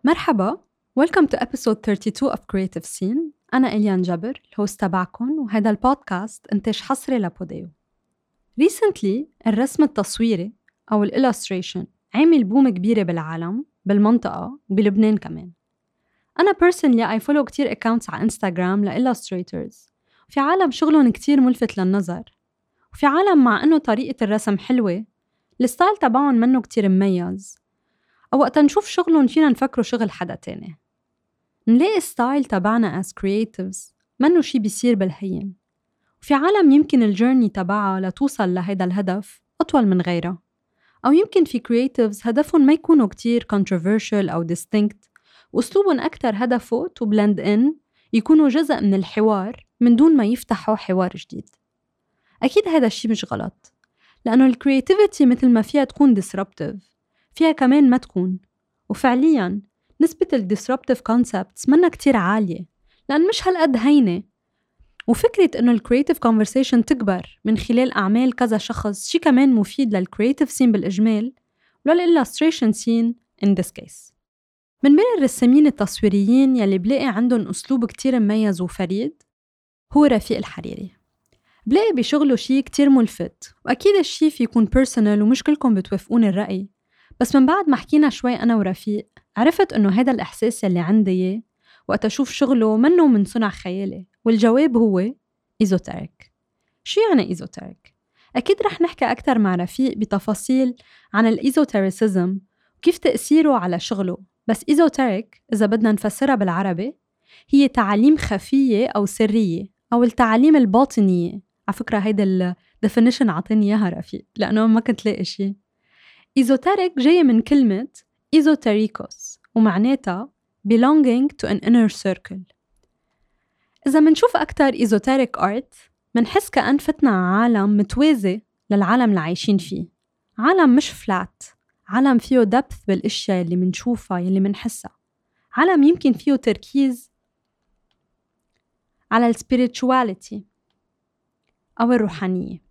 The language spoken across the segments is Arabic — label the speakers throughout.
Speaker 1: مرحبا. Welcome to episode 32 of Creative Scene. أنا إليان جبر الهوست تبعكم، وهذا البودكاست إنتاج حصري لبوديو. Recently الرسم التصويري أو illustration عامل بوم كبيرة بالعالم، بالمنطقة وبلبنان كمان. أنا personally I follow كتير accounts على إنستغرام illustrators، وفي عالم شغلهم كتير ملفت للنظر، وفي عالم مع إنه طريقة الرسم حلوة الستايل تبعهم منه كتير مميز، أو وقتا نشوف شغلهم فينا نفكروا شغل حدا تاني. نلاقي ستايل تبعنا as creatives منه شي بيصير بالهين، وفي عالم يمكن الجيرني تبعها لتوصل لهيدا الهدف أطول من غيرها، أو يمكن في creatives هدفهم ما يكونوا كتير controversial أو distinct، وأسلوبهم أكتر هدفه to blend in، يكونوا جزء من الحوار من دون ما يفتحوا حوار جديد. أكيد هذا الشي مش غلط، لأنه الكرياتيفيتي مثل ما فيها تكون disruptive فيها كمان ما تكون، وفعلياً نسبة الديسربتيف كونسبتس منا كتير عالية، لأن مش هالقد هينة. وفكرة إنه الكرياتيف كونفرسيشن تكبر من خلال أعمال كذا شخص شي كمان مفيد للكرياتيف سين بالإجمال وللإلستريشن سين in this case. من بين الرسامين التصويريين يلي بلاقي عندهم أسلوب كتير مميز وفريد هو رفيق الحريري. بلاقي بشغله شي كتير ملفت، وأكيد الشي في يكون personal ومش كلكم بتوافقون الرأي، بس من بعد ما حكينا شوي أنا ورفيق عرفت إنه هذا الإحساس اللي عندي إياه وقت أشوف شغله منه من صنع خيالي، والجواب هو إيزوتيريك. شو يعني إيزوتيريك؟ أكيد رح نحكي أكتر مع رفيق بتفاصيل عن الإيزوتيريسيزم وكيف تأثيره على شغله، بس إيزوتيريك إذا بدنا نفسرها بالعربي هي تعاليم خفية أو سرية أو التعاليم الباطنية. على فكرة هيدا الديفينيشن عطيني إياها رفيق لأنه ما كنت لاقي شي. إيزوتيريك جاية من كلمة إيزوتيريكوس ومعناتها belonging to an inner circle. إذا منشوف أكتر إيزوتيريك آرت منحس كأن فتنا عالم متوازي للعالم اللي عايشين فيه، عالم مش فلات، عالم فيه depth بالأشياء اللي منشوفها يلي منحسها، عالم يمكن فيه تركيز على السبيريتشواليتي أو الروحانية.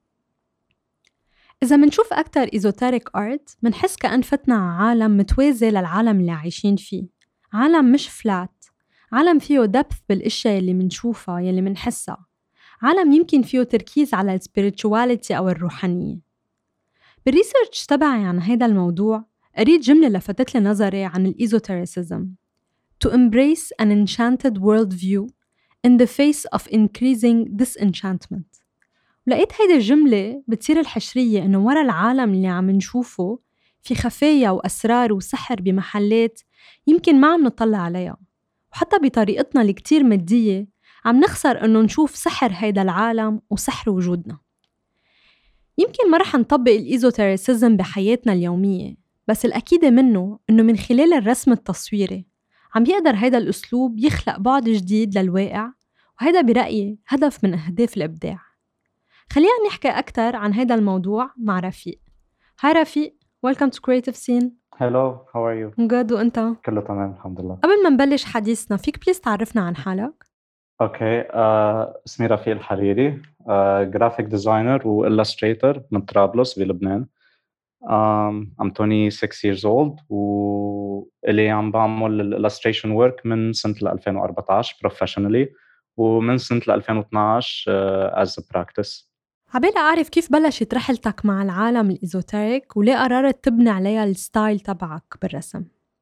Speaker 1: إذا منشوف أكتر إيزوتيريك آرت منحس كأن فتنا عالم متوازي للعالم اللي عايشين فيه، عالم مش فلات، عالم فيه depth بالأشياء اللي منشوفها يلي منحسها، عالم يمكن فيه تركيز على السبيريتشواليتي أو الروحانية. بالريسيرش تبعي عن هيدا الموضوع قريت جملة لفتت لي نظري عن الإيزوتيريسيزم: to embrace an enchanted worldview in the face of increasing disenchantment. ولقيت هيدا الجملة بتصير الحشرية إنه ورا العالم اللي عم نشوفه في خفايا وأسرار وسحر بمحلات يمكن ما عم نطلع عليها، وحتى بطريقتنا اللي كتير مادية عم نخسر إنه نشوف سحر هيدا العالم وسحر وجودنا. يمكن ما رح نطبق الإيزوتيريسيزم بحياتنا اليومية، بس الأكيد منه إنه من خلال الرسم التصويري عم بيقدر هيدا الأسلوب يخلق بعد جديد للواقع، وهيدا برأيي هدف من أهداف الإبداع. خلينا نحكي أكتر عن هذا الموضوع مع رفيق. هاي رفيق، welcome to Creative Scene.
Speaker 2: Hello, how are you?
Speaker 1: good وأنت؟
Speaker 2: كله تمام الحمد لله.
Speaker 1: قبل ما نبلش حديثنا فيك بليز تعرفنا عن حالك؟
Speaker 2: اوكي اسمي رفيق الحريري، جرافيك ديزاينر وإلستريتور من طرابلس بلبنان. I'm 26 years old واللي عم بعمل الإلستريشن ورك من سنة 2014 professionally، ومن سنة 2012 as a practice.
Speaker 1: عبالي أعرف كيف بلشت رحلتك مع العالم الإيزوتيريك وليه قررت تبني عليها الستايل تبعك بالرسم؟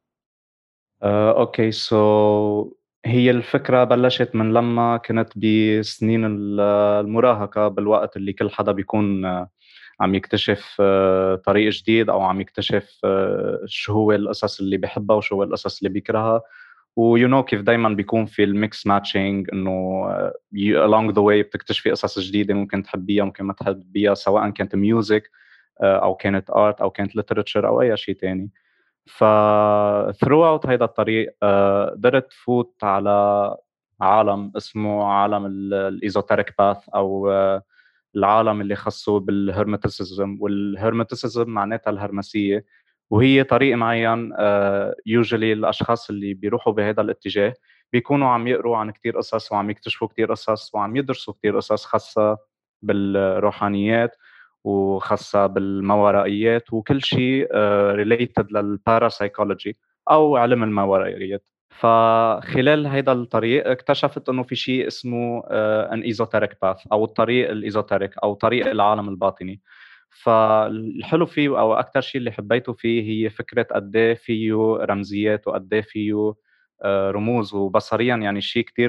Speaker 2: اوكي هي الفكرة بلشت من لما كنت بسنين المراهقة، بالوقت اللي كل حدا بيكون عم يكتشف طريق جديد أو عم يكتشف شو هو القصص اللي بيحبها وشو هو القصص اللي بيكرهها. كيف دايما بيكون في الميكس ماتشينج، إنه along the way بتكتشفي قصص جديدة ممكن تحبيها ممكن ما تحبيها، سواء كانت ميوزك أو كانت آرت أو كانت ليتراتشر أو أي شيء تاني. throughout هيدا الطريق قدرت فوت على عالم اسمه عالم الإيزوتيريك باث، أو العالم اللي خصه بالهرمتسيزم. والهرمتسيزم معناتها الهرمسية، وهي طريق معين. usually الأشخاص اللي بيروحوا بهذا الاتجاه بيكونوا عم يقروا عن كتير قصص وعم يكتشفوا كتير قصص وعم يدرسوا كتير قصص خاصة بالروحانيات وخاصة بالماورائيات وكل شيء related للباراسايكولوجي. أو علم الماورائيات. فخلال هيدا الطريق اكتشفت إنه في شيء اسمه an esoteric path أو الطريق الإيزوتيريك أو طريق العالم الباطني. فالحلو فيه أو أكتر شيء اللي حبيته فيه هي فكرة قد إيه فيه رمزيات وقد إيه فيه رموز، وبصريًا يعني شيء كتير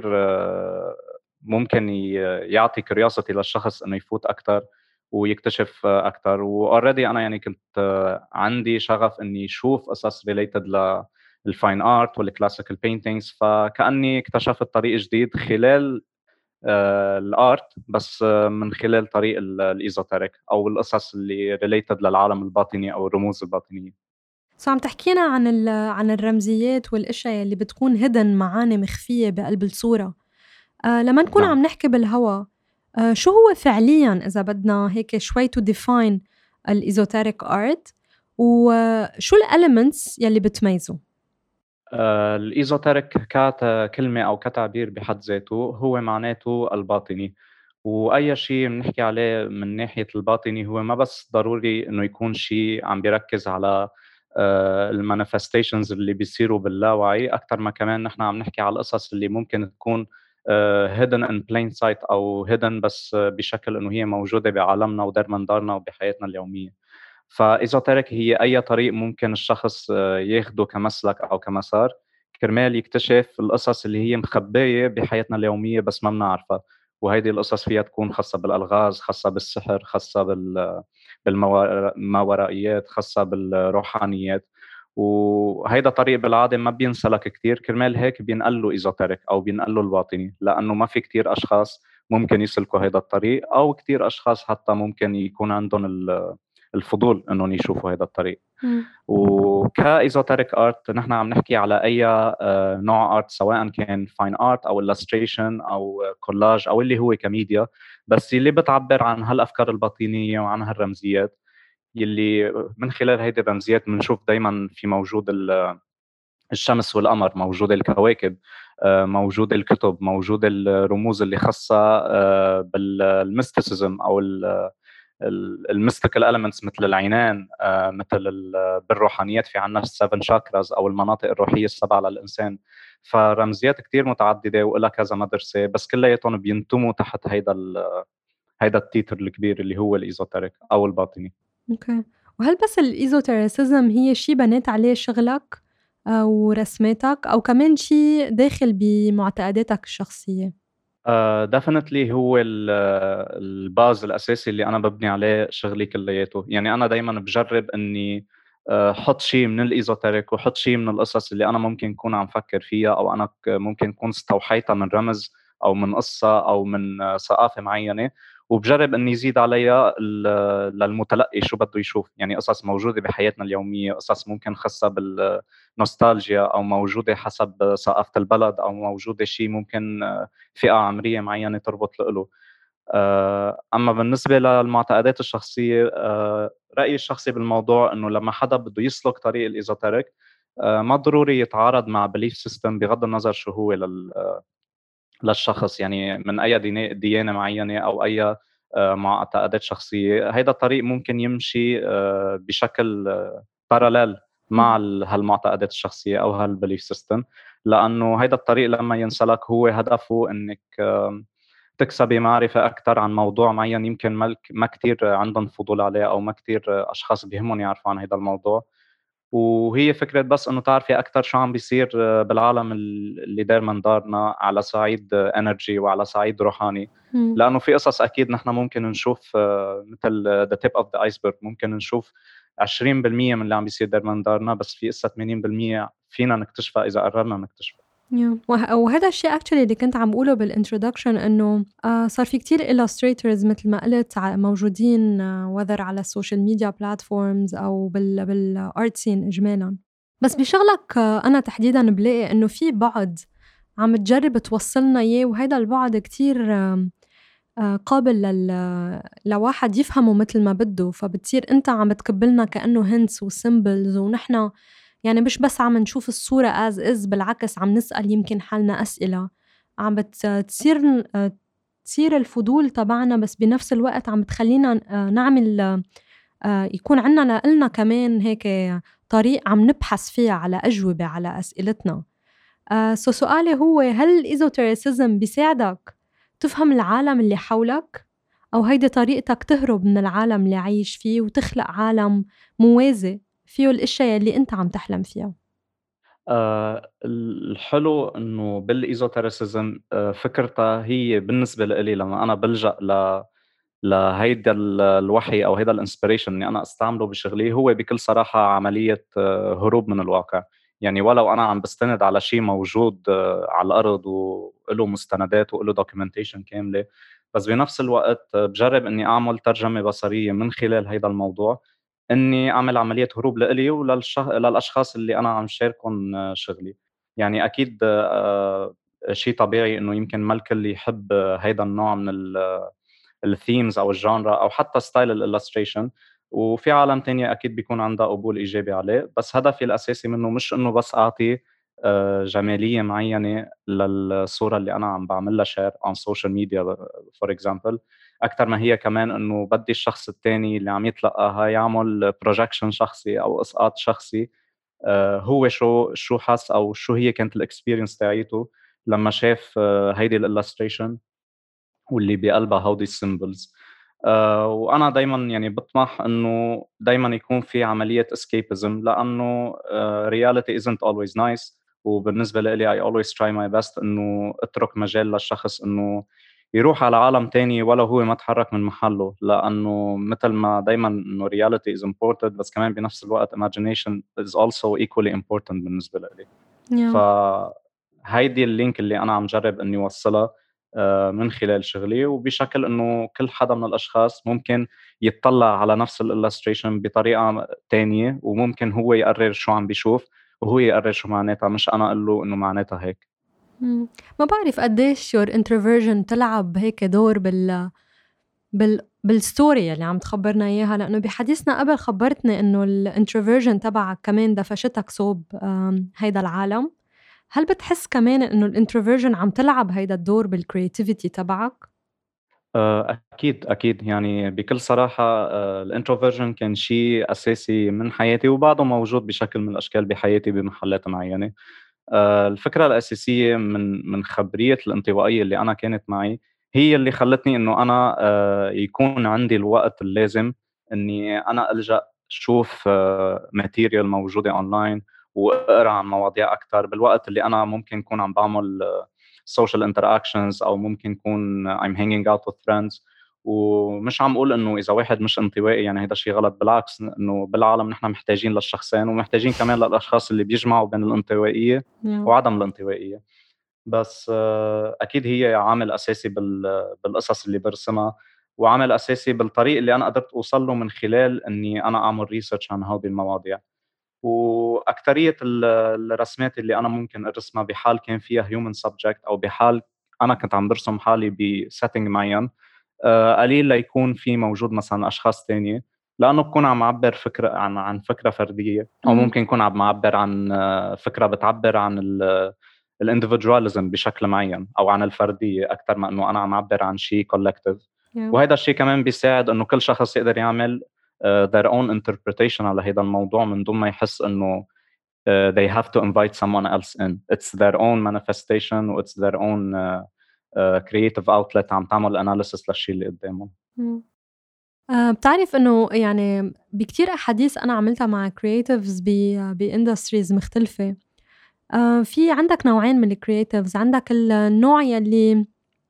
Speaker 2: ممكن يعطي curiosity للشخص إنه يفوت أكتر ويكتشف أكتر. وalready أنا يعني كنت عندي شغف إني أشوف قصص related الfine art والclassical paintings، فكأني اكتشفت طريق جديد خلال الart، بس من خلال طريق الإيزوتيريك أو القصص اللي related للعالم الباطني أو الرموز الباطنية.
Speaker 1: عم تحكينا عن الرمزيات والأشياء اللي بتكون hidden، معاني مخفية بقلب الصورة. لما نكون
Speaker 2: نعم.
Speaker 1: عم نحكي بالهوا، شو هو فعلياً إذا بدنا هيك شوي to define الإيزوتيريك art، وشو الelements يلي بتميزه؟
Speaker 2: الإيزوتيريك ككلمة أو كتعبير بحد ذاته هو معناته الباطني، وأي شيء بنحكي عليه من ناحية الباطني هو ما بس ضروري إنه يكون شيء عم بيركز على الmanifestations اللي بيصيروا باللاوعي، أكتر ما كمان نحن عم نحكي على القصص اللي ممكن تكون hidden in plain sight أو hidden بس بشكل إنه هي موجودة بعالمنا ودار من دارنا وبحياتنا اليومية. فإيزوتيريك هي أي طريق ممكن الشخص ياخده كمسلك أو كمسار كرمال يكتشف القصص اللي هي مخبية بحياتنا اليومية بس ما بنعرفها. وهيدي القصص فيها تكون خاصة بالألغاز، خاصة بالسحر، خاصة بالماورائيات، خاصة بالروحانيات. وهيدا طريق بالعادة ما بينسلك كتير، كرمال هيك بينقال له إيزوتيريك أو بينقال له الباطني، لأنه ما في كتير أشخاص ممكن يسلكوا هيدا الطريق، أو كتير أشخاص حتى ممكن يكون عندهم الفضول انهم يشوفوا هذا الطريق. وكايزوتيريك ارت نحن عم نحكي على اي نوع ارت، سواء كان فاين ارت او illustration او كولاج او اللي هو كميديا، بس اللي بتعبر عن هالافكار الباطنيه وعن هالرمزيات، يلي من خلال هيدي الرمزيات بنشوف دائما في موجود الشمس والقمر، موجود الكواكب، موجود الكتب، موجود الرموز اللي خاصه بالميستيسيزم او الميستيكال elements مثل العينان، مثل بالروحانيات في عنا السفن شاكراز او المناطق الروحيه السبعه للانسان. فرمزيات كتير متعدده وإلها كذا مدرسه، بس كلياتهم بينتموا تحت هيدا التيتر الكبير اللي هو الايزوتيريك او الباطني.
Speaker 1: اوكي. وهل بس الايزوتيريسيزم هي شيء بنيت عليه شغلك ورسماتك، او كمان شيء داخل بمعتقداتك الشخصيه؟
Speaker 2: ديفينتلي هو الباز الاساسي اللي انا ببني عليه شغلي كلياته. يعني انا دائما بجرب اني حط شيء من الايزوتيريك وحط شيء من القصص اللي انا ممكن اكون عم فكر فيها، او انا ممكن اكون استوحيتها من رمز او من قصه او من ثقافه معينه، وبجرب اني زيد عليها للمتلقي شو بده يشوف. يعني قصص موجوده بحياتنا اليوميه، قصص ممكن خاصه بالنوستالجيا او موجوده حسب ثقافه البلد، او موجوده شيء ممكن فئة عمرية معينة تربط له. أما بالنسبة للمعتقدات الشخصية، رأيي الشخصي بالموضوع إنه لما حدا بده يسلك طريق الإيزوتيريك ما ضروري يتعارض مع بليف سيستم بغض النظر شو هو للشخص، يعني من أي ديانة معينة أو أي معتقدات شخصية. هيدا الطريق ممكن يمشي بشكل باراليل مع هالمعتقدات الشخصية أو هالبليف سيستم، لأنه هيدا الطريق لما ينسلك هو هدفه إنك تكسبي معرفة أكثر عن موضوع معين يمكن ما كتير عندهم فضول عليه، أو ما كتير أشخاص بيهمهم يعرفوا عن هيدا الموضوع. وهي فكرة بس إنه تعرفي أكثر شو عم بيصير بالعالم اللي داير من دارنا على صعيد انرجي وعلى صعيد روحاني. لأنه في قصص أكيد نحن ممكن نشوف مثل the tip of the iceberg، ممكن نشوف 20% من اللي عم بيصير داير من دارنا، بس في قصة 80% فينا نكتشفها إذا قررنا نكتشفها.
Speaker 1: وهذا الشيء actually اللي كنت عم بقوله بالintroduction، إنه صار في كتير illustrators مثل ما قلت موجودين whether على السوشيال ميديا platforms أو بالart scene إجمالاً. بس بشغلك أنا تحديداً بلاقي إنه في بعد عم تجرب توصلنا إياه، وهيدا البعد كتير قابل لواحد يفهمه مثل ما بده، فبتصير أنت عم تكبلنا كأنه hints وsymbols، ونحن يعني مش بس عم نشوف الصورة as is، بالعكس عم نسأل يمكن حالنا أسئلة، عم تصير الفضول تبعنا، بس بنفس الوقت عم تخلينا نعمل يكون عنا لنا كمان هيك طريق عم نبحث فيها على أجوبة على أسئلتنا. سؤالي هو، هل الإيزوتيريسيزم بيساعدك تفهم العالم اللي حولك، أو هيدي طريقتك تهرب من العالم اللي عايش فيه وتخلق عالم موازي فيه الأشياء اللي أنت عم تحلم فيها؟
Speaker 2: الحلو إنه بالإيزوتيريسيزم فكرتها هي بالنسبة لإلي لمّا أنا بالجأ لهيدا الوحي أو هيدا الinspiration إني أنا أستعمله بشغلي، هو بكل صراحة عملية هروب من الواقع. يعني ولو أنا عم باستند على شي موجود على الأرض وإله مستندات وإله documentation كاملة، بس بنفس الوقت باجرب إني أعمل ترجمة بصرية من خلال هيدا الموضوع، إني أعمل عملية هروب لإلي للأشخاص اللي أنا عم شاركُن شغلي. يعني أكيد شي طبيعي إنه يمكن ما الكل يحب هيدا النوع من الthemes أو الgenre أو حتى style الillustration، وفي عالم تانية أكيد بيكون عندها قبول إيجابي عليه، بس هدفي الأساسي منه مش إنه بس أعطي جمالية معيّنة للصورة اللي أنا عم باعمل لها share on social media for example، أكتر ما هي كمان إنه بدّي الشخص التاني اللي عم يتلقّاها يعمل projection شخصي أو إسقاط شخصي، هو شو حس أو شو هي كانت الexperience تاعيته لمّا شاف هيدي الillustration واللي بقلبها هودي الsymbols. وأنا دايمًا يعني باطمح إنه دايمًا يكون في عملية escapism لأنه reality isn't always nice، وبالنسبة لإلي I always try my best إنه أترك مجال للشخص إنه يروح على عالم تاني ولو هو ما اتحرك من محله، لأنه متل ما دايمًا إنه reality is important بس كمان بنفس الوقت imagination is also equally important بالنسبة لإلي.
Speaker 1: Yeah.
Speaker 2: فهيدي الlink اللي أنا عم جرّب إنّي وصّلها من خلال شغلي، وبشكل إنه كل حدا من الأشخاص ممكن يتطلّع على نفس الillustration بطريقة تانية، وممكن هو يقرّر شو عم بيشوف، وهو يقرّر شو معناتها، مش أنا أقول له إنه معناتها هيك.
Speaker 1: ما بعرف قديش your introversion تلعب هيك دور بالستوري اللي عم تخبرنا إياها، لأنه بحديثنا قبل خبرتني إنه الانتروفيرجن تبعك كمان دفشتك صوب هيدا العالم. هل بتحس كمان إنه الانتروفيرجن عم تلعب هيدا الدور بالcreativity تبعك؟
Speaker 2: أكيد، أكيد. يعني بكل صراحة الintroversion كان شيء أساسي من حياتي وبعده موجود بشكل من الأشكال بحياتي بمحلات معيّنة. الفكرة الأساسية من خبرية الانطوائية اللي أنا كانت معي، هي اللي خلّتني إنه أنا يكون عندي الوقت اللازم إني أنا ألجأ شوف material موجودة online وأقرا عن مواضيع أكتر، بالوقت اللي أنا ممكن كون عم باعمل social interactions أو ممكن كون I'm hanging out with friends. ومش عم أقول إنه إذا واحد مش انطوائي يعني هيدا الشي غلط، بالعكس إنه بالعالم نحن محتاجين للشخصين ومحتاجين كمان للأشخاص اللي بيجمعوا بين الانطوائية
Speaker 1: Yeah.
Speaker 2: وعدم الانطوائية. بس أكيد هي عامل أساسي بالقصص اللي بارسمها، وعامل أساسي بالطريق اللي أنا قدرت أوصل له من خلال إني أنا أعمل research عن هودي المواضيع. وأكترية الرسمات اللي أنا ممكن أرسمها بحال كان فيها human subject أو بحال أنا كنت عم بارسم حالي بsetting معين، قليل ليكون في موجود مثلًا أشخاص تانية، لأنه باكون عم أعبّر فكرة عن فكرة فردية، أو ممكن أكون عم أعبّر عن فكرة بتعبّر عن الindividualism بشكل معيّن أو عن الفردية أكتر ما إنه أنا عم أعبّر عن شي collective.
Speaker 1: Yeah.
Speaker 2: وهيدا الشي كمان بيساعد إنه كل شخص يقدر يعمل their own interpretation على هيدا الموضوع من دون ما يحس إنه they have to invite someone else in. It's their own manifestation و it's their own creative outlet عم تعمل analysis للشي اللي قدّامهم.
Speaker 1: بتعرف إنه يعني بكتير أحاديث أنا عملتها مع creatives بindustries مختلفة. في عندك نوعين من الcreatives، عندك النوع يلّي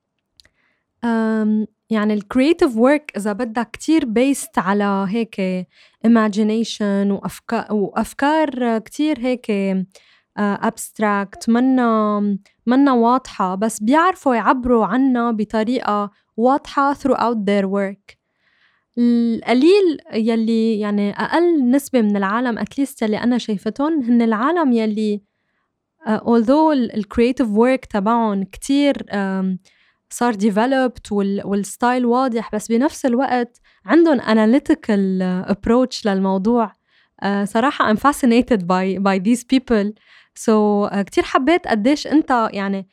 Speaker 1: يعني الcreative work إذا بدك كتير based على هيك imagination وأفكار كتير هيك abstract مَنّا واضحة، بس بيعرفوا يعبّروا عنّا بطريقة واضحة throughout their work. القليل يلّي يعني أقل نسبة من العالم at least يلّي أنا شايفتُن هن العالم يلّي although الcreative work تبعُن كتير صار developed والstyle واضح، بس بنفس الوقت عندُن analytical approach للموضوع. صراحة I'm fascinated by these people. So كتير حبّيت قدّيش أنت يعني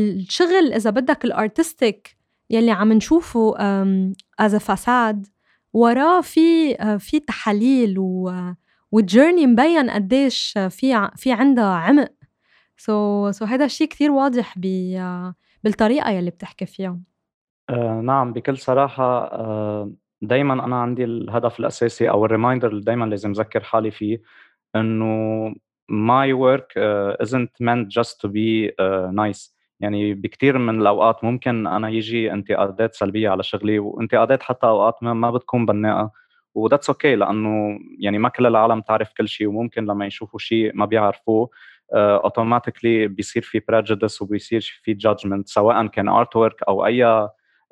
Speaker 1: الشغل إذا بدك الartistic يلّي عم نشوفه as a facade وراه في تحاليل والجيرني مبين قديش في عندها عمق. so هذا الشيء كتير واضح بالطريقة يلي بتحكي فيها.
Speaker 2: نعم، بكل صراحة دايمًا أنا عندي الهدف الأساسي أو الreminder اللي دايمًا لازم أذكّر حالي فيه، إنه my work isn't meant just to be nice. يعني بكتير من الأوقات ممكن أنا ييجي انتقادات سلبية على شغلي، وانتقادات حتى أوقات ما بتكون بنّاءة، وthat's okay لإنه يعني ما كل العالم تعرف كل شي، وممكن لمّا يشوفوا شي ما بيعرفوه automatically بيصير في prejudice وبيصير في judgment، سواءً كان artwork أو أي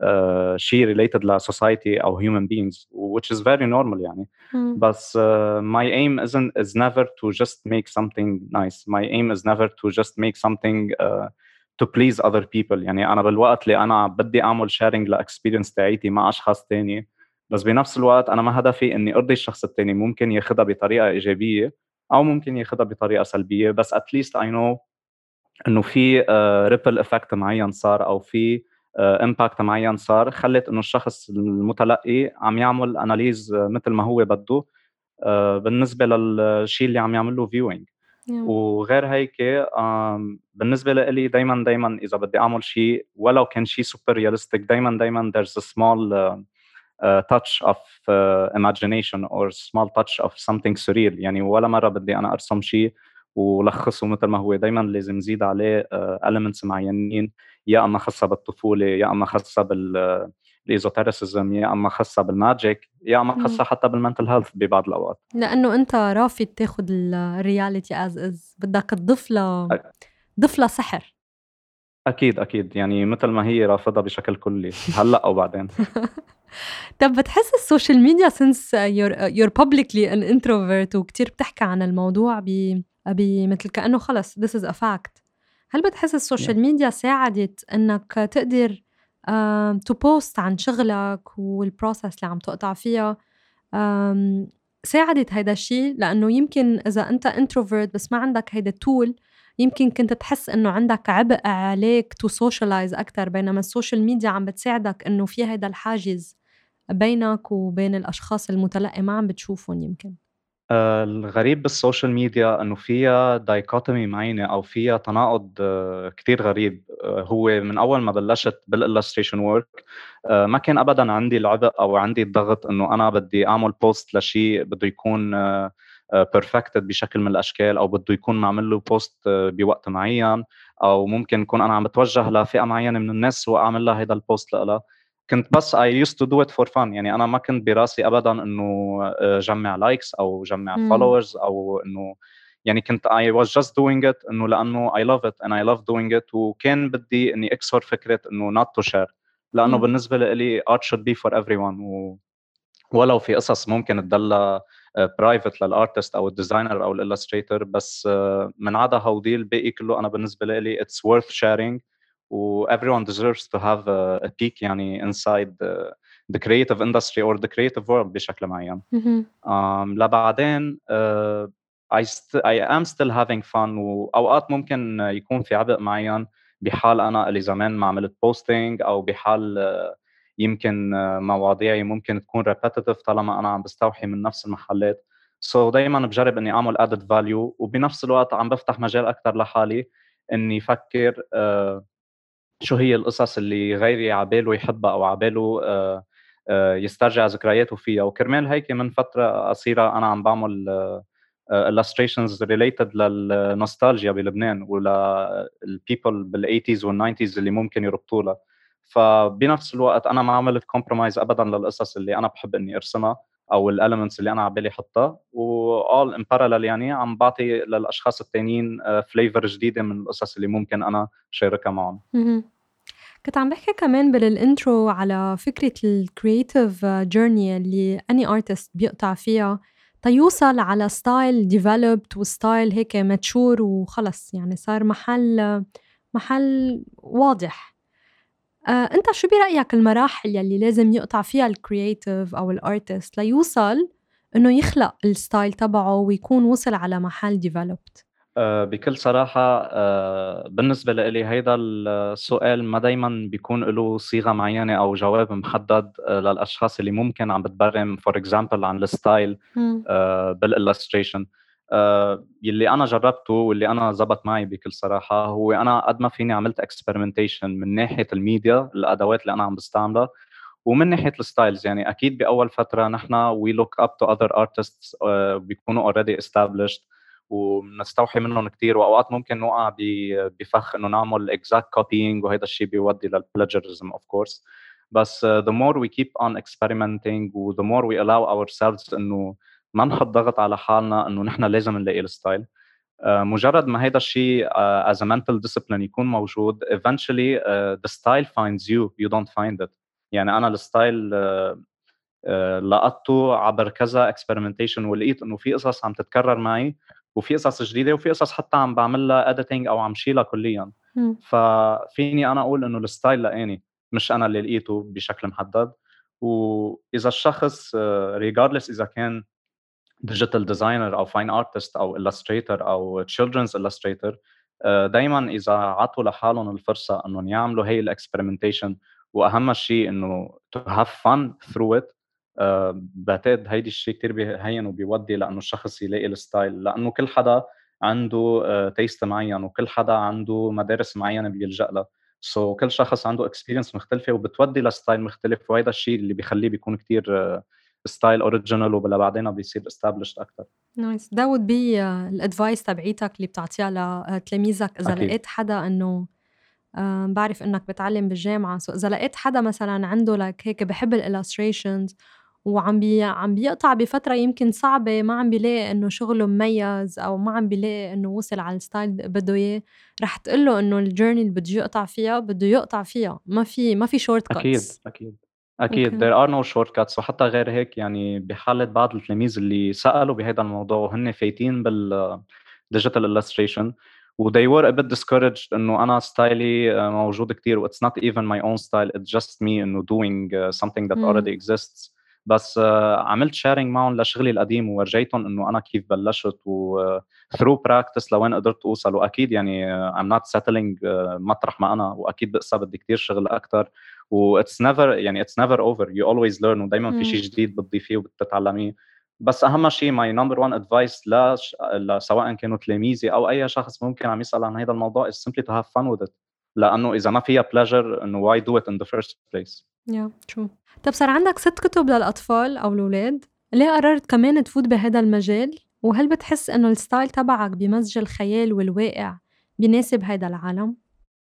Speaker 2: شيء related لsociety أو human beings which is very normal يعني.
Speaker 1: إمم.
Speaker 2: بس my aim is never to just make something nice. My aim is never to just make something to please other people. يعني أنا بالوقت اللي أنا بدي أعمل sharing لexperience تاعيتي مع أشخاص تاني، بس بنفس الوقت أنا ما هدفي إني أرضي الشخص التاني. ممكن ياخدها بطريقة إيجابية أو ممكن ياخدها بطريقة سلبية، بس at least I know إنه في ripple effect معيّن صار أو في impact معيّن صار، خلّت إنه الشخص المتلقي عم يعمل analyse متل ما هو بده بالنسبة للشي اللي عم يعمل له viewing.
Speaker 1: yeah.
Speaker 2: وغير هيك بالنسبة لإلي دايمًا إذا بدي أعمل شي ولو كان شي super realistic، دايمًا there's a small touch of imagination or small touch of something surreal. يعني ولا مرّة بدي أنا أرسم شي ولخّصه متل ما هو، دايمًا لازم زيد عليه elements معيّنين، يا أمّا خاصة بالطفولة، يا أمّا خاصة الesotericism، يا أمّا خاصة بالmagic، يا أمّا
Speaker 1: إمم.
Speaker 2: خاصة حتى بالmental health ببعض الأوقات.
Speaker 1: لإنه أنت رافض تاخُد الreality as is، بدك تضيف
Speaker 2: أ
Speaker 1: لها سحر.
Speaker 2: أكيد، يعني متل ما هي رافضها بشكل كلّي، هلأ أو بعدين.
Speaker 1: طَب بتحس السوشيال ميديا since you're publicly an introvert وكتير بتحكي عن الموضوع متل كإنه خلص this is a fact، هل بتحس
Speaker 2: Yeah.
Speaker 1: السوشيال ميديا ساعدت إنّك تقدر to post عن شغلك والprocess اللي عم تقطع فيها، ساعدت هيدا الشي؟ لإنه يمكن إذا أنت introvert بس ما عندك هيدا الtool يمكن كنت تحس إنه عندك عبء عليك to socialize أكتر، بينما السوشيال ميديا عم بتساعدك إنه في هيدا الحاجز بينك وبين الأشخاص المتلقي ما عم بتشوفهم يمكن.
Speaker 2: الغريب بالسوشيال ميديا إنه فيها dichotomy معينة أو فيها تناقض كتير غريب. هو من أول ما بلشت بالillustration work ما كان أبدًا عندي العبء أو عندي الضغط إنه أنا بدي أعمل post لشيء بده يكون perfected بشكل من الأشكال، أو بده يكون معمل له post بوقت معين، أو ممكن يكون أنا عم باتوجه لفئة معينة من الناس وأعمل لها هيدا الpost لإلها. كنت بس I used to do it for fun. يعني أنا ما كنت براسي أبدًا إنه جمّع likes أو جمّع
Speaker 1: إمم.
Speaker 2: followers أو إنه يعني كنت I was just doing it إنه لأنه I love it and I love doing it، وكان بدي إني أكسر فكرة إنه not to share، لأنه
Speaker 1: yeah.
Speaker 2: بالنسبة لإلي art should be for everyone. ولو في قصص ممكن تضلّها private للartist أو الdesigner أو الillustrator، بس من عدا هودي الباقي كلّه أنا بالنسبة لإلي it's worth sharing، و everyone deserves to have a peek يعني inside the creative industry or the creative world بشكل معيّن.
Speaker 1: اهم.
Speaker 2: لبعدين I am still having fun، وأوقات ممكن يكون في عبء معيّن بحال أنا إلي زمان ما عملت posting، أو بحال يمكن مواضيعي ممكن تكون repetitive طالما أنا عم باستوحي من نفس المحلات. So دايمًا باجرب إني أعمل added value، وبنفس الوقت عم بافتح مجال أكتر لحالي إني فكر شو هي القصص اللي غيري عباله يحبها أو عباله يسترجع ذكرياته فيها. وكرمال هيك من فترة قصيرة أنا عم باعمل illustrations related للنوستالجيا بلبنان وللpeople بال80s وال90s اللي ممكن يربطوا لها. فبنفس الوقت أنا ما عملت compromise أبدًا للقصص اللي أنا باحب إني أرسمها أو الelements اللي أنا عبالي أحطها، وall in parallel يعني عم باعطي للأشخاص التانيين flavor جديدة من القصص اللي ممكن أنا شاركها معهم.
Speaker 1: اهم. كنت عم باحكي كمان بالintro على فكرة الcreative journey اللي any artist بيقطع فيها تيوصل على style developed وstyle هيك mature وخلص يعني صار محل واضح. أنت شو برأيك المراحل يلّي لازم يقطع فيها الcreative أو الartist ليوصل إنه يخلق الstyle تبعه ويكون وصل على محل developed؟
Speaker 2: بكل صراحة بالنسبة لإلي هيدا السؤال ما دايمًا بيكون له صيغة معيّنة أو جواب محدد للأشخاص اللي ممكن عم بتبرم for example عن الstyle
Speaker 1: إمم.
Speaker 2: بالillustration. يلّي أنا جرّبته واللي أنا زبط معي بكل صراحة هو أنا قد ما فيني عملت experimentation من ناحية الmedia الأدوات اللي أنا عم باستعملها، ومن ناحية الstyles. يعني أكيد بأول فترة نحن we look up to other artists بيكونوا already established وبنستوحي منهم كتير، وأوقات ممكن نوقع بفخ إنه نعمل exact copying وهيدا الشي بيودي للplagiarism of course. بس the more we keep on experimenting و the more we allow ourselves إنه ما نحط ضغط على حالنا إنه نحن لازم نلاقي الستايل. مجرد ما هيدا الشيء as a mental discipline يكون موجود eventually the style finds you, you don't find it. يعني أنا الستايل لقطته عبر كذا experimentation ولقيت إنه في قصص عم تتكرر معي وفي قصص جديدة وفي قصص حتى عم باعمل لها editing أو عم شيلها كليًا.
Speaker 1: إمم.
Speaker 2: ففيني أنا أقول إنه الستايل لقاني مش أنا اللي لقيته بشكل محدد. وإذا الشخص regardless إذا كان digital designer أو fine artist أو illustrator أو children's illustrator دايمًا إذا عطوا لحالهم الفرصة إنهم يعملوا هي الexperimentation وأهم شيء إنه to have fun through it. باعتقد هيدي الشيء كتير بيهيّن وبيودّي لإنه الشخص يلاقي الستايل، لإنه كل حدا عنده taste معيّن وكل حدا عنده مدارس معيّنة بيلجأ لها. كل شخص عنده experience مختلفة وبتودّي لstyle مختلف، وهيدا الشيء اللي بيخلّيه بيكون كتير style original وبعدين بيصير established أكتر.
Speaker 1: nice. that would be الadvice تبعيتك اللي بتعطيها لتلاميذك إذا
Speaker 2: أكيد.
Speaker 1: لقيت حدا إنه باعرف إنّك بتعلّم بالجامعة، إذا لقيت حدا مثلًا عنده هيك بيحب الillustrations عم بيقطع بفترة يمكن صعبة، ما عم بيلاقي إنه شغله مميز أو ما عم بيلاقي إنه وصل على الstyle بده إياه، رح تقول له إنه الjourney اللي بده يقطع فيها، بده يقطع فيها، ما في
Speaker 2: أكيد،
Speaker 1: shortcuts.
Speaker 2: أكيد، أكيد
Speaker 1: أوكي.
Speaker 2: there are no shortcuts. وحتى غير هيك يعني بحالة بعض التلاميذ اللي سألوا بهيدا الموضوع وهن فايتين digital illustration و they were a bit discouraged إنه أنا ستايلي موجود كتير و it's not even my own style, it's just me إنه doing something that
Speaker 1: إمم.
Speaker 2: already exists. بس عملت sharing معهم لشغلي القديم وورجيتهم إنه أنا كيف بلشت through practice لوين قدرت أوصل. وأكيد يعني I'm not settling مطرح ما أنا، وأكيد بقسى بدي كتير شغل أكتر واتس نيفر يعني اتس نيفر اوفر يو اولويز ليرن ودايما في
Speaker 1: إمم.
Speaker 2: شيء جديد بتضيفيه وبتتعلميه. بس اهم شيء ماي نمبر 1 ادفايس سواء كانوا تلاميذي او اي شخص ممكن عم يسال عن هذا الموضوع is simply to have fun with it. لانه اذا ما فيها pleasure انه why do it in the first place.
Speaker 1: yeah true. طب صار عندك 6 كتب للأطفال أو الولاد، ليه قررت كمان تفوت بهذا المجال؟ وهل بتحس إنه الستايل تبعك بمزج الخيال والواقع بيناسب هيدا العالم؟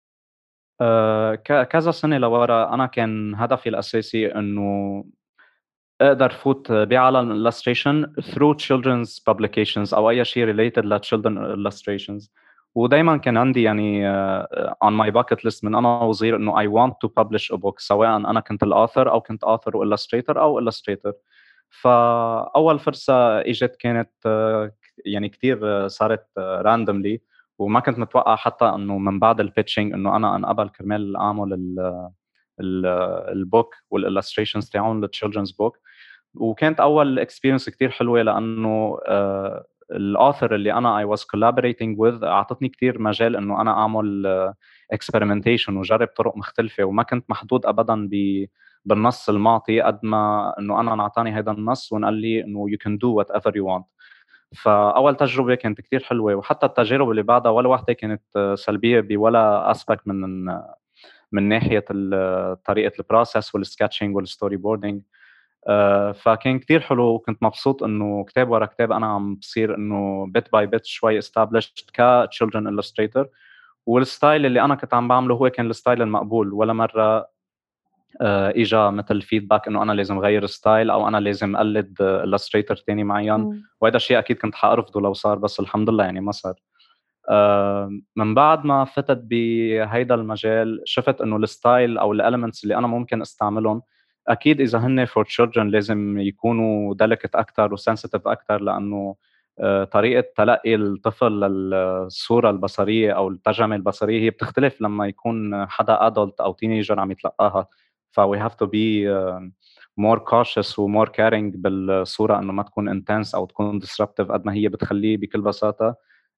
Speaker 2: كذا سنه لورا انا كان هدفي الاساسي انه أقدر فوت بعالم الillustration through children's publications أو أي شيء related لchildren illustrations. ودايمًا كان عندي يعني on my bucket list من أنا وصغير إنه I want to publish a book سواء أنا كنت الauthor أو كنت author وillustrator أو illustrator. فأول فرصة إجت كانت يعني كتير صارت randomly وما كنت متوقع حتى إنه من بعد الpitching إنه أنا أنقبل كرمال أعمل الbook والillustrations تاعون لchildren's book. وكانت أول experience كتير حلوة لأنه الauthor اللي أنا I was collaborating with أعطتني كتير مجال إنه أنا أعمل experimentation وجرب طرق مختلفة وما كنت محدود أبدًا بالنص المعطي قد ما إنه أنا انعطاني هيدا النص وانقال لي إنه you can do whatever you want. فأول تجربة كانت كتير حلوة وحتى التجارب اللي بعدها ولا واحدة كانت سلبية بولا aspect من ناحية طريقة الprocess والsketching والstory boarding. فكان كتير حلو وكنت مبسوط إنه كتاب ورا كتاب أنا عم بصير إنه bit by bit شوي established كchildren illustrator. والستايل اللي أنا كنت عم باعمله هو كان الستايل المقبول. ولا مرة إجا مثل feedback إنه أنا لازم غيّر ستايل أو أنا لازم أقلد illustrator تاني معين.
Speaker 1: إمم.
Speaker 2: وهيدا الشيء أكيد كنت حأرفضه لو صار بس الحمد لله يعني ما صار. من بعد ما فتت بهيدا المجال شفت إنه الستايل أو الelements اللي أنا ممكن استعملهم أكيد إذا هن for children لازم يكونوا delicate أكتر وsensitive أكتر لأنه طريقة تلقي الطفل للصورة البصرية أو الترجمة البصرية هي بتختلف لمّا يكون حدا adult أو teenager عم يتلقّاها. we have to be more cautious وmore caring بالصورة إنه ما تكون intense أو تكون disruptive قد ما هي بتخلّيه بكل بساطة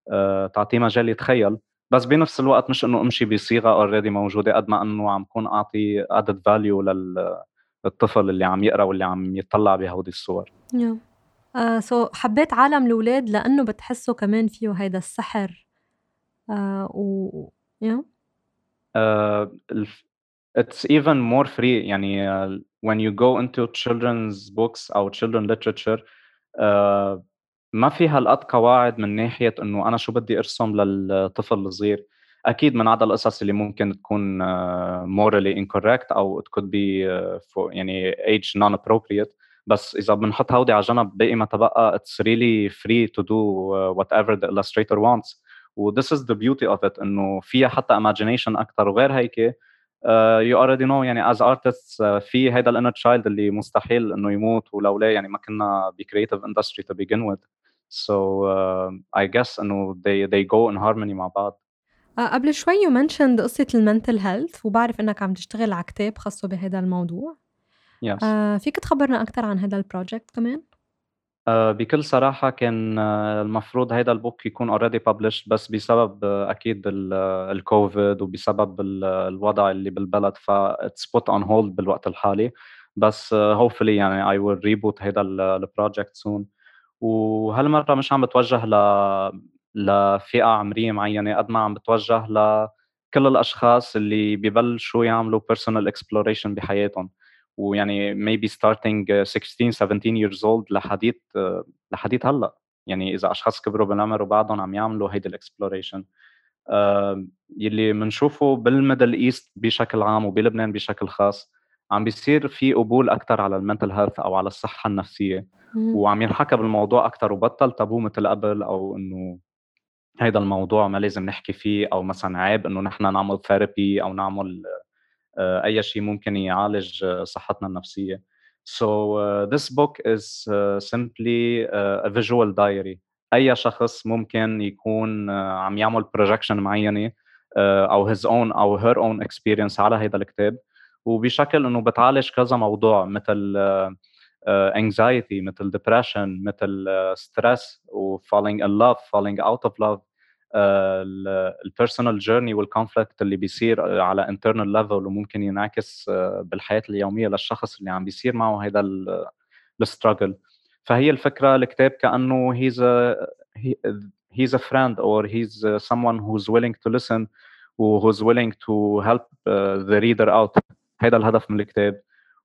Speaker 2: تعطيه مجال يتخيل، بس بنفس الوقت مش إنه أمشي بصيغة already موجودة، قد ما إنه عم كون أعطي added value للطفل اللي عم يقرأ واللي عم يطلع بهودي الصور.
Speaker 1: so حبيت عالم الأولاد لأنه بتحسه كمان فيه هيدا السحر
Speaker 2: It's even more free. يعني when you go into children's books أو children literature ما فيها هالقد قواعد من ناحية إنه أنا شو بدي أرسم للطفل الصغير. أكيد من عدا القصص اللي ممكن تكون morally incorrect أو it could be for يعني age non-appropriate، بس إذا بنحط هودي على جنب باقي ما تبقى it's really free to do whatever the illustrator wants. و this is the beauty of it إنه فيها حتى imagination أكتر. وغير هيك you already know يعني as artists في هيدا الinner child اللي مستحيل إنه يموت، ولولا يعني ما كنا ب creative industry to begin with. So I guess إنه they go in harmony مع بعض.
Speaker 1: قبل شوي you mentioned قصة المنتل هيلث، وبعرف إنك عم تشتغل على كتاب خاصه بهذا الموضوع.
Speaker 2: Yes.
Speaker 1: فيك تخبرنا أكتر عن هذا البروجكت كمان؟
Speaker 2: بكل صراحة كان المفروض هيدا البوك يكون already published، بس بسبب أكيد الكوفيد وبسبب الوضع اللي بالبلد it's put on hold بالوقت الحالي. بس hopefully يعني I will reboot هيدا البروجكت soon. وهالمرة مش عم بتوجه لفئة عمرية معينة قد ما عم بتوجه لكل الأشخاص اللي ببلشوا يعملوا personal exploration بحياتهم، ويعني maybe starting 16 17 years old لحديت هلا. يعني إذا أشخاص كبروا بالعمر وبعدهم عم يعملوا هيدي الإكسبلوريشن. يلي منشوفه بالميدل إيست بشكل عام وبلبنان بشكل خاص عم بيصير في قبول أكتر على المنتل هيلث أو على الصحة النفسية، وعم ينحكى بالموضوع أكتر وبطل تابو مثل قبل، أو إنه هيدا الموضوع ما لازم نحكي فيه، أو مثلا عيب إنه نحن نعمل ثيرابي أو نعمل أي شيء ممكن يعالج صحتنا النفسية. So this book is simply a visual diary. أي شخص ممكن يكون عم يعمل projection معينة أو his own أو her own experience على هيدا الكتاب، وبشكل إنه بتعالج كذا موضوع مثل anxiety، مثل depression، مثل stress و falling in love، falling out of love، البيرسونال جيرني والكونفليكت اللي بيصير على internal level وممكن ينعكس بالحياة اليومية للشخص اللي عم بيصير معه هيدا الستراجل. فهي الفكرة الكتاب كأنه he's a friend or he's someone who's willing to listen who's willing to help the reader out. هيدا الهدف من الكتاب.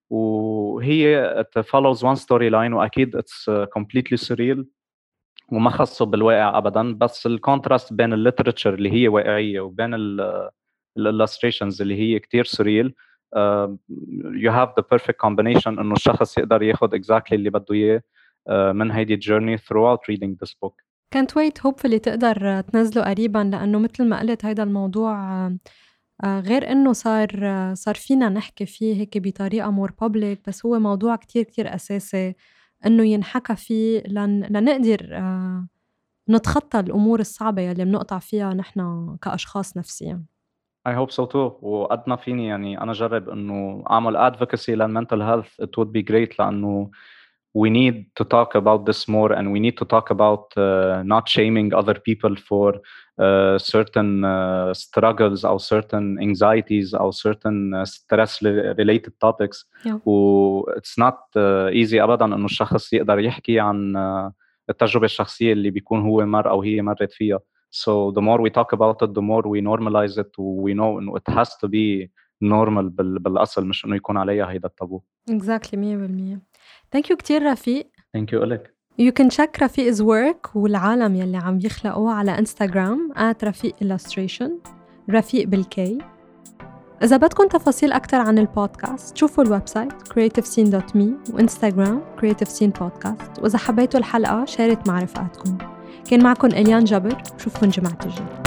Speaker 2: وهي it follows one storyline، وأكيد it's completely surreal وما خصه بالواقع ابدا، بس الكونتراست بين الليترشر اللي هي واقعيه وبين الالستريشنز اللي هي كتير سوريل you have the perfect combination انه الشخص يقدر ياخذ exactly اللي بده اياه من هيدي الجيرني throughout reading this book.
Speaker 1: Can't wait. hopefully تقدر تنزله قريبا، لأنه مثل ما قلت هيدا الموضوع غير إنه صار فينا نحكي فيه هيك بطريقة more public، بس هو موضوع كتير أساسي إنه ينحكى فيه لنقدر نتخطى الأمور الصعبة يلي بنقطع فيها نحن كأشخاص نفسيا.
Speaker 2: I hope so too. وقد ما فيني يعني أنا جرب إنه أعمل advocacy للmental health it would be great، لأنه we need to talk about this more and we need to talk about not shaming other people for certain struggles أو certain anxieties أو certain stress related topics. it's not easy أبدا إنه الشخص يقدر يحكي عن التجربة الشخصية اللي بيكون هو مر أو هي مرت فيها. So the more we talk about it, the more we normalize it. We know إنه it has to be normal بالأصل، مش إنه يكون عليها هيدا التابو.
Speaker 1: Exactly 100%. Thank you كتير رفيق.
Speaker 2: Thank you إلك.
Speaker 1: You can check رفيق's work والعالم يلي عم يخلقوه على إنستغرام @رفيق_illustration، رفيق بالكي. إذا بدكم تفاصيل أكتر عن البودكاست شوفوا الويب سايت creativescene.me وإنستغرام creativescene podcast. وإذا حبيتوا الحلقة شارك مع رفقاتكم. كان معكم إليان جبر، بشوفكم جمعة الجاي.